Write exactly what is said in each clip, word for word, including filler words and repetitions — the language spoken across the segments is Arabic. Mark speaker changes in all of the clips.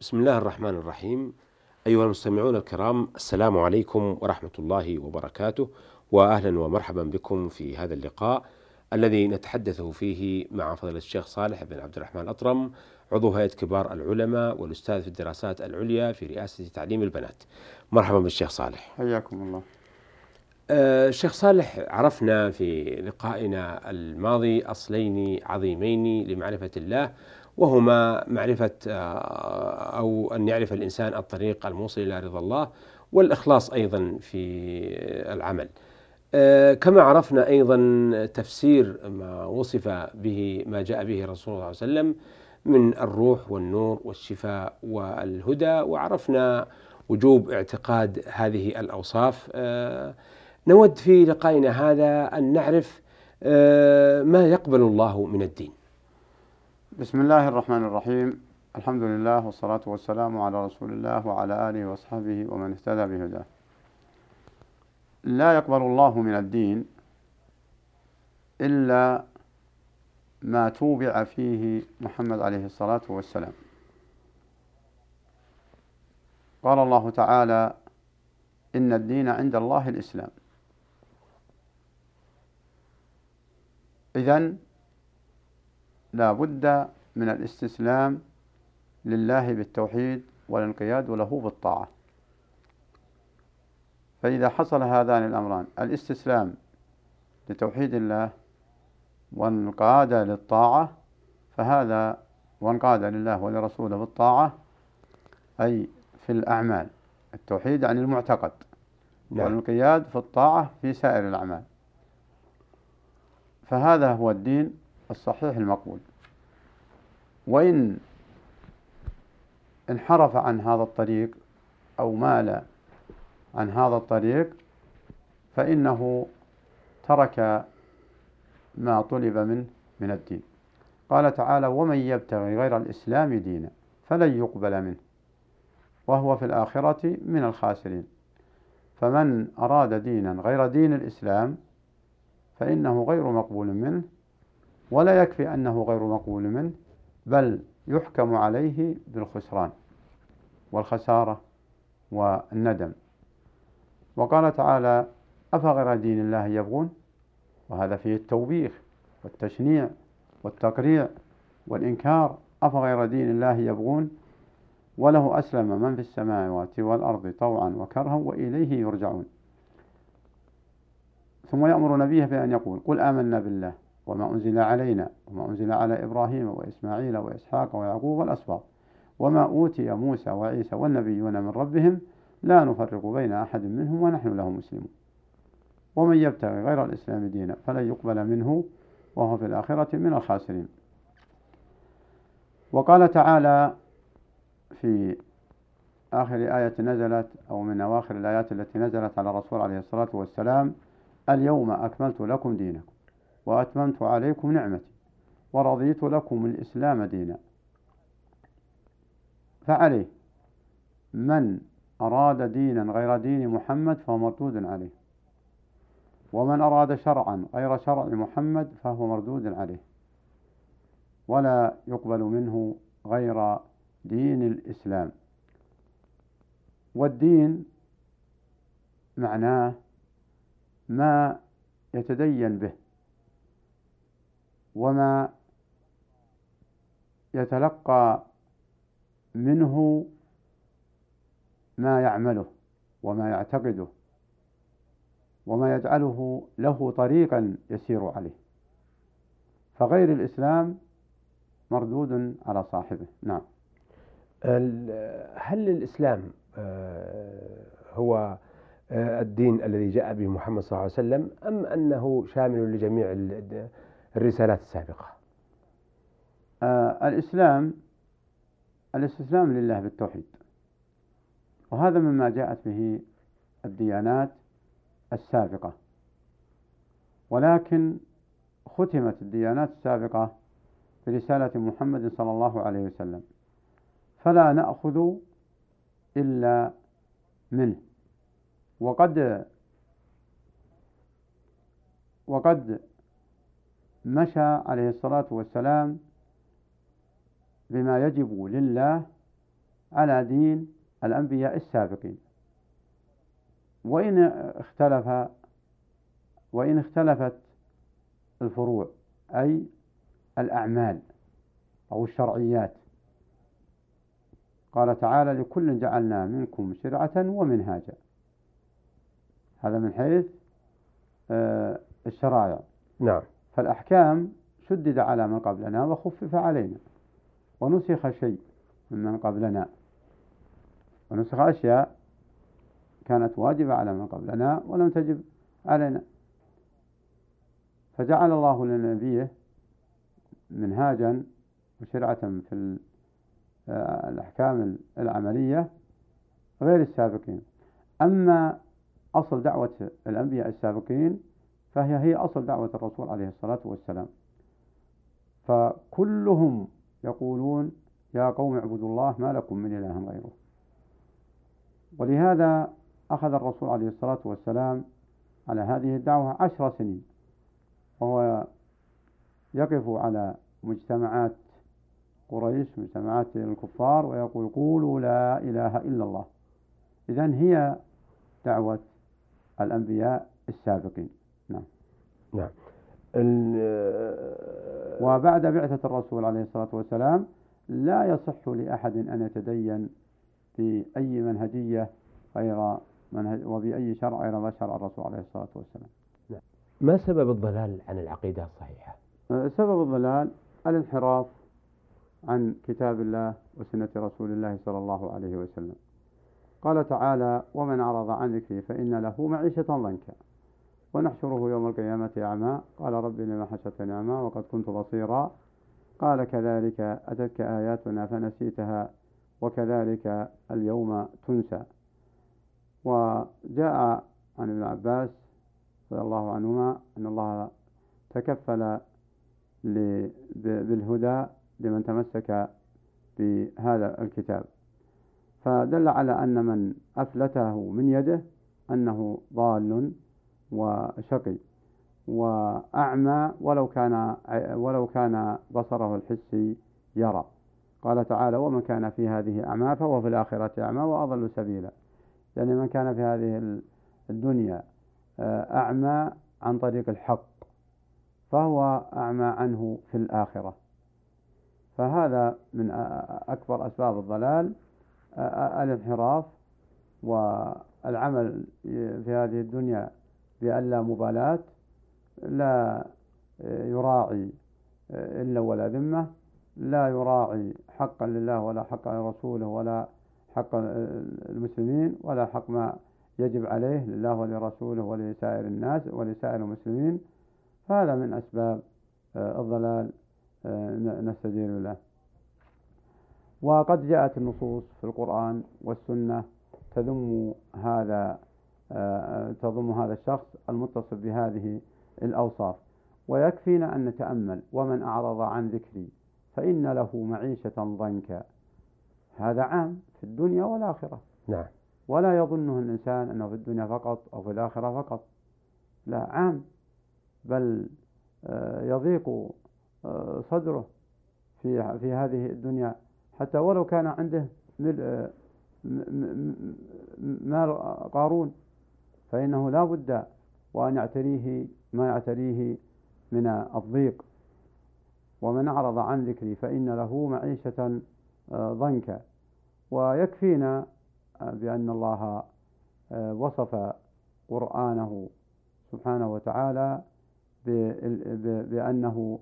Speaker 1: بسم الله الرحمن الرحيم. أيها المستمعون الكرام، السلام عليكم ورحمة الله وبركاته، وأهلا ومرحبا بكم في هذا اللقاء الذي نتحدث فيه مع فضيلة الشيخ صالح بن عبد الرحمن الأطرم، عضو هيئة كبار العلماء والأستاذ في الدراسات العليا في رئاسة تعليم البنات. مرحبا بالشيخ صالح.
Speaker 2: حياكم الله.
Speaker 1: آه، الشيخ صالح، عرفنا في لقائنا الماضي أصلين عظيمين لمعرفة الله، وهما معرفة آه، أو أن يعرف الإنسان الطريق الموصل إلى رضا الله، والإخلاص أيضا في العمل. آه، كما عرفنا أيضا تفسير ما وصف به ما جاء به الرسول صلى الله عليه وسلم من الروح والنور والشفاء والهدى، وعرفنا وجوب اعتقاد هذه الأوصاف. آه، نود في لقائنا هذا أن نعرف ما يقبل الله من الدين.
Speaker 2: بسم الله الرحمن الرحيم. الحمد لله والصلاة والسلام على رسول الله وعلى آله وصحبه ومن اهتدى بهداه. لا يقبل الله من الدين إلا ما توبع فيه محمد عليه الصلاة والسلام. قال الله تعالى: إن الدين عند الله الإسلام. إذن لا بد من الاستسلام لله بالتوحيد والانقياد له بالطاعة. فإذا حصل هذان الأمران، الاستسلام لتوحيد الله وانقاد للطاعة، فهذا وانقاد لله ولرسوله بالطاعة أي في الأعمال، التوحيد عن المعتقد، نعم. والانقياد في الطاعة في سائر الأعمال، فهذا هو الدين الصحيح المقبول. وإن انحرف عن هذا الطريق أو مال عن هذا الطريق فإنه ترك ما طلب منه من الدين. قال تعالى: ومن يبتغي غير الإسلام دينا فلن يقبل منه وهو في الآخرة من الخاسرين. فمن أراد دينا غير دين الإسلام فإنه غير مقبول منه، ولا يكفي أنه غير مقبول منه، بل يحكم عليه بالخسران والخسارة والندم. وقال تعالى: أفغير دين الله يبغون، وهذا فيه التوبيخ والتشنيع والتقريع والإنكار. أفغير دين الله يبغون وله أسلم من في السماوات والأرض طوعا وكرها وإليه يرجعون. ثم يأمر نبيه بأن يقول: قل آمنا بالله وما أنزل علينا وما أنزل على إبراهيم وإسماعيل وإسحاق ويعقوب والأسباط وما أوتي موسى وعيسى والنبيون من ربهم لا نفرق بين أحد منهم ونحن له مسلمون. ومن يبتغي غير الإسلام دينا فلن يقبل منه وهو في الآخرة من الخاسرين. وقال تعالى في آخر آية نزلت أو من أواخر الآيات التي نزلت على الرسول عليه الصلاة والسلام: اليوم أكملت لكم دينكم وأتممت عليكم نعمتي ورضيت لكم الإسلام دينا. فعليه من أراد دينا غير دين محمد فهو مردود عليه، ومن أراد شرعا غير شرع محمد فهو مردود عليه، ولا يقبل منه غير دين الإسلام. والدين معناه ما يتدين به وما يتلقى منه ما يعمله وما يعتقده وما يجعله له طريقا يسير عليه، فغير الإسلام مردود على صاحبه. نعم.
Speaker 1: هل الإسلام هو الدين الذي جاء به محمد صلى الله عليه وسلم، أم أنه شامل لجميع الرسالات السابقة؟
Speaker 2: آه الإسلام الاستسلام لله بالتوحيد، وهذا مما جاءت به الديانات السابقة، ولكن ختمت الديانات السابقة برسالة محمد صلى الله عليه وسلم، فلا نأخذ إلا منه. وقد وقد مشى عليه الصلاة والسلام بما يجب لله على دين الأنبياء السابقين. وإن اختلف وإن اختلفت الفروع أي الأعمال أو الشرعيات، قال تعالى: لكل جعلنا منكم شرعة ومنهاجا. هذا من حيث الشرائع.
Speaker 1: نعم.
Speaker 2: فالأحكام شدد على من قبلنا وخفف علينا، ونسخ شيء من قبلنا، ونسخ أشياء كانت واجبة على من قبلنا ولم تجب علينا. فجعل الله لنبيه منهاجا وشرعة في الأحكام العملية غير السابقين. أما أصل دعوة الأنبياء السابقين فهي هي أصل دعوة الرسول عليه الصلاة والسلام، فكلهم يقولون: يا قوم اعبدوا الله ما لكم من إله غيره. ولهذا أخذ الرسول عليه الصلاة والسلام على هذه الدعوة عشر سنين، وهو يقف على مجتمعات قريش، مجتمعات الكفار، ويقول: قولوا لا إله إلا الله. إذن هي دعوة الأنبياء السابقين. نعم.
Speaker 1: نعم.
Speaker 2: وبعد بعثة الرسول عليه الصلاة والسلام لا يصح لأحد أن يتدين بأي منهجية غير منهج وبأي شرع غير ما شرع الرسول عليه الصلاة والسلام.
Speaker 1: نعم. ما سبب الضلال عن العقيدة الصحيحة؟
Speaker 2: سبب الضلال الانحراف عن كتاب الله وسنة رسول الله صلى الله عليه وسلم. قال تعالى: ومن أعرض عن ذكري فإن له معيشة ضنكا ونحشره يوم القيامة أعمى قال رب لما حشرتني أعمى وقد كنت بصيرا قال كذلك أتتك آياتنا فنسيتها وكذلك اليوم تنسى. وجاء عن ابن عباس رضي الله عنهما أن الله تكفل بالهدى لمن تمسك بهذا الكتاب، فدل على أن من أفلته من يده أنه ضال وشقي وأعمى ولو كان ولو كان بصره الحسي يرى. قال تعالى: ومن كان في هذه أعمى فهو في الآخرة أعمى وأضل سبيلا. يعني من كان في هذه الدنيا أعمى عن طريق الحق فهو أعمى عنه في الآخرة. فهذا من أكبر أسباب الضلال الانحراف والعمل في هذه الدنيا بألا مبالاة، لا يراعي إلا ولا ذمة، لا يراعي حقا لله ولا حقا لرسوله ولا حق المسلمين ولا حق ما يجب عليه لله ولرسوله ولسائر الناس ولسائر المسلمين. هذا من أسباب الضلال نستجير له. وقد جاءت النصوص في القرآن والسنة تذم هذا تضم هذا الشخص المتصف بهذه الأوصاف، ويكفينا أن نتأمل: ومن أعرض عن ذكري فإن له معيشة ضنكا. هذا عام في الدنيا والآخرة.
Speaker 1: نعم.
Speaker 2: ولا يظنه الإنسان أنه في الدنيا فقط أو في الآخرة فقط، لا، عام، بل يضيق صدره في في هذه الدنيا حتى ولو كان عنده مال قارون فإنه لا بد وأن يعتريه ما يعتريه من الضيق. ومن أعرض عن ذكري فإن له معيشة ضنكا. ويكفينا بأن الله وصف قرآنه سبحانه وتعالى بأنه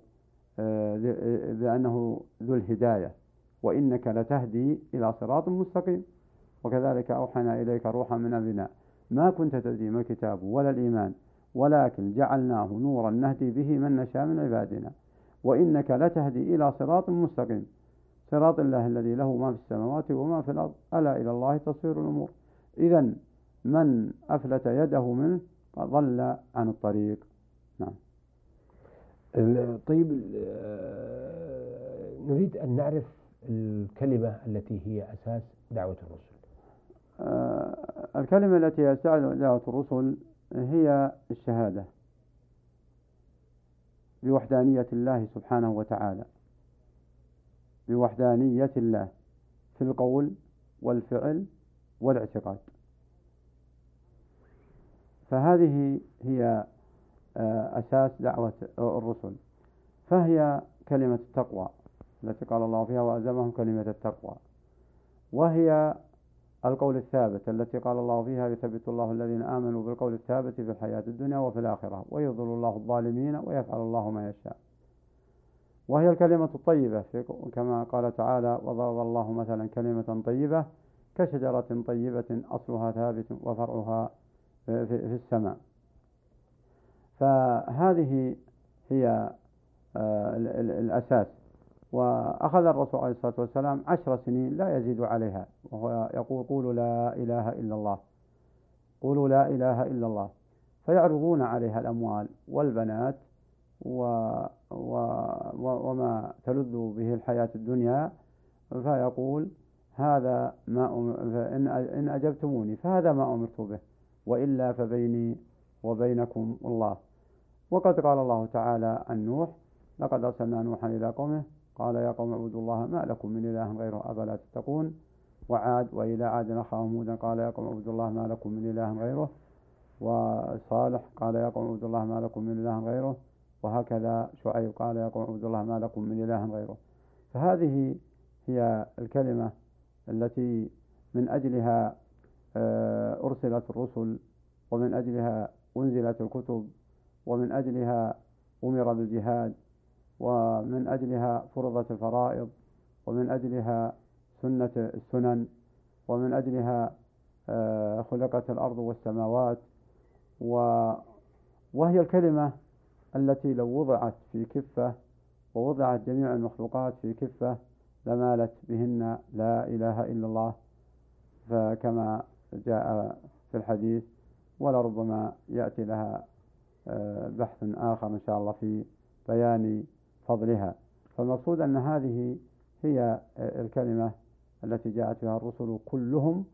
Speaker 2: بأنه ذو الهداية: وإنك لتهدي إلى صراط مستقيم وكذلك أوحينا إليك روحا من أمرنا ما كنت تدري ما الكتاب ولا الإيمان ولكن جعلناه نورا نهدي به من نشاء من عبادنا وإنك لتهدي إلى صراط مستقيم صراط الله الذي له ما في السماوات وما في الأرض ألا إلى الله تصير الأمور. إذن من أفلت يده منه ضل عن الطريق. نعم.
Speaker 1: طيب، نريد أن نعرف الكلمة التي هي أساس دعوة الرسل.
Speaker 2: الكلمة التي هي أساس دعوة الرسل هي الشهادة بوحدانية الله سبحانه وتعالى، بوحدانية الله في القول والفعل والاعتقاد. فهذه هي أساس دعوة الرسل، فهي كلمة التقوى التي قال الله فيها وألزمهم كلمة التقوى، وهي القول الثابت التي قال الله فيها يثبت الله الذين آمنوا بالقول الثابت في الحياة الدنيا وفي الآخرة ويضل الله الظالمين ويفعل الله ما يشاء. وهي الكلمة الطيبة كما قال تعالى وضرب الله مثلا كلمة طيبة كشجرة طيبة أصلها ثابت وفرعها في السماء. فهذه هي الأساس. وأخذ الرسول عليه الصلاة والسلام عشر سنين لا يزيد عليها، وهو يقول قولوا لا إله إلا الله، قولوا لا إله إلا الله، فيعرضون عليها الأموال والبنات و... و... وما تلذ به الحياة الدنيا، فيقول هذا ما أم... فإن... إن أجبتموني فهذا ما أمرت به وإلا فبيني وبينكم الله. وقد قال الله تعالى عن نوح لقد أرسلنا نوحا إلى قومه قال يا قوم اعبدوا الله ما لكم من إله غيره أفلا تتقون. وعاد وإلى عاد أخاهم هودا قال يا قوم اعبدوا الله ما لكم من إله غيره. وصالح قال يا قوم اعبدوا الله ما لكم من إله غيره. وهكذا شعيب قال يا قوم اعبدوا الله ما لكم من إله غيره. فهذه هي الكلمة التي من أجلها أرسلت الرسل، ومن أجلها أنزلت الكتب، ومن أجلها أمر بالجهاد، ومن أجلها فرضت الفرائض، ومن أجلها سنة السنن، ومن أجلها خلقت الأرض والسماوات. وهي الكلمة التي لو وضعت في كفة ووضعت جميع المخلوقات في كفة لمالت بهن لا إله إلا الله، فكما جاء في الحديث، ولربما يأتي لها بحث آخر إن شاء الله في بيان فضلها. فالمقصود أن هذه هي الكلمة التي جاءت بها الرسل كلهم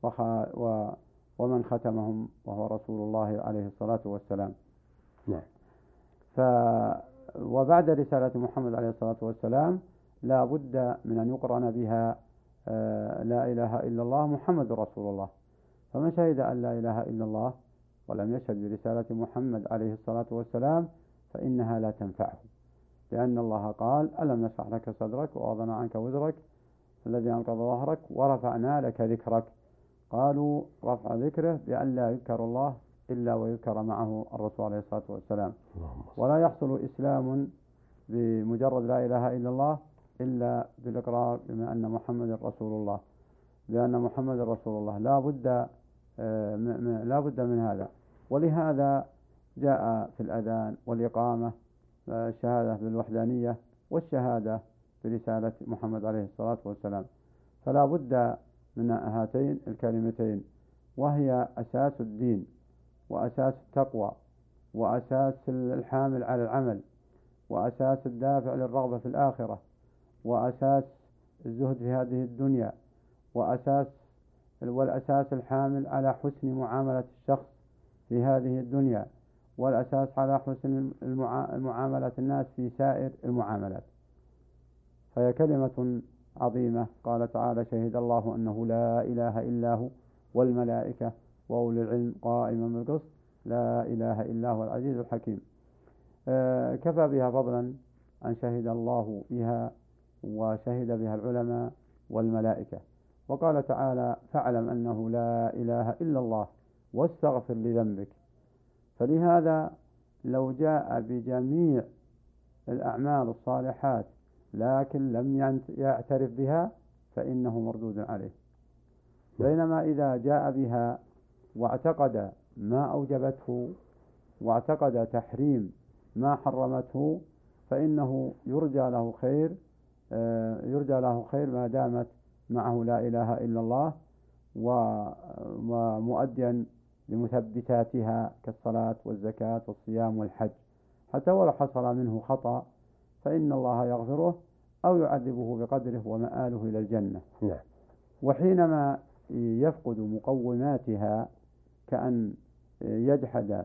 Speaker 2: ومن ختمهم وهو رسول الله عليه الصلاة والسلام.
Speaker 1: نعم.
Speaker 2: ف وبعد رسالة محمد عليه الصلاة والسلام لا بد من أن يقرن بها لا إله إلا الله محمد رسول الله. فمن شهد أن لا إله إلا الله ولم يشهد برسالة محمد عليه الصلاة والسلام فإنها لا تنفعه، لأن الله قال ألم نشرح لك صدرك ووضعنا عنك وزرك الذي أنقض ظهرك ورفعنا لك ذكرك. قالوا رفع ذكره بأن لا يذكر الله إلا ويذكر معه الرسول عليه الصلاة والسلام. ولا يحصل إسلام بمجرد لا إله إلا الله إلا بالإقرار بما أن محمد رسول الله، لأن محمد رسول الله لا بد لا بد من هذا. ولهذا جاء في الأذان والإقامة الشهادة بالوحدانية والشهادة برسالة محمد عليه الصلاة والسلام. فلا بد من هاتين الكلمتين، وهي أساس الدين وأساس التقوى وأساس الحامل على العمل وأساس الدافع للرغبة في الآخرة وأساس الزهد في هذه الدنيا وأساس والأساس الحامل على حسن معاملة الشخص في هذه الدنيا، والأساس على حسن المعاملة الناس في سائر المعاملات. فهي كلمة عظيمة. قال تعالى شهد الله أنه لا إله إلا هو والملائكة وأولي العلم قائما بالقسط لا إله إلا هو العزيز الحكيم. آه كفى بها فضلا أن شهد الله بها وشهد بها العلماء والملائكة. وقال تعالى فاعلم أنه لا إله إلا الله واستغفر لذنبك. فلهذا لو جاء بجميع الأعمال الصالحات لكن لم يعترف بها فإنه مردود عليه، بينما إذا جاء بها واعتقد ما أوجبته واعتقد تحريم ما حرمته فإنه يرجى له خير يرجى له خير ما دامت معه لا إله إلا الله ومؤديا لمثبتاتها كالصلاة والزكاة والصيام والحج، حتى ولو حصل منه خطأ فإن الله يغفره أو يعذبه بقدره ومآله إلى الجنة.
Speaker 1: نعم.
Speaker 2: وحينما يفقد مقوماتها كأن يجحد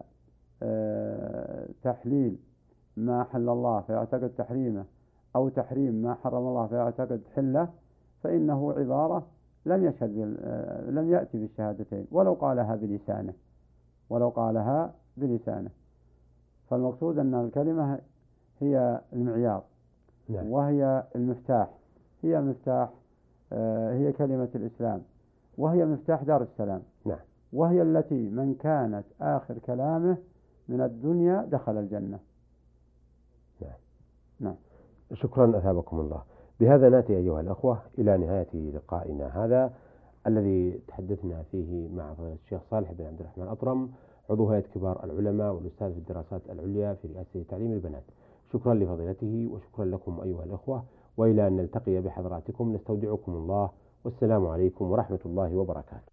Speaker 2: تحليل ما حل الله فيعتقد تحريمه أو تحريم ما حرم الله فيعتقد حله، فإنه عبارة لم يشهد بال... لم يأتي بالشهادتين ولو قالها بلسانه ولو قالها بلسانه. فالمقصود أن الكلمة هي المعيار،
Speaker 1: نعم.
Speaker 2: وهي المفتاح، هي مفتاح هي كلمة الإسلام، وهي مفتاح دار السلام.
Speaker 1: نعم.
Speaker 2: وهي التي من كانت آخر كلامه من الدنيا دخل الجنة.
Speaker 1: نعم.
Speaker 2: نعم.
Speaker 1: شكرا أثابكم الله. بهذا نأتي أيها الأخوة إلى نهاية لقائنا هذا الذي تحدثنا فيه مع فضيلة الشيخ صالح بن عبد الرحمن الأطرم، عضو هيئة كبار العلماء والأستاذ في الدراسات العليا في رئاسة تعليم البنات. شكرا لفضيلته وشكرا لكم أيها الأخوة، وإلى أن نلتقي بحضراتكم نستودعكم الله، والسلام عليكم ورحمة الله وبركاته.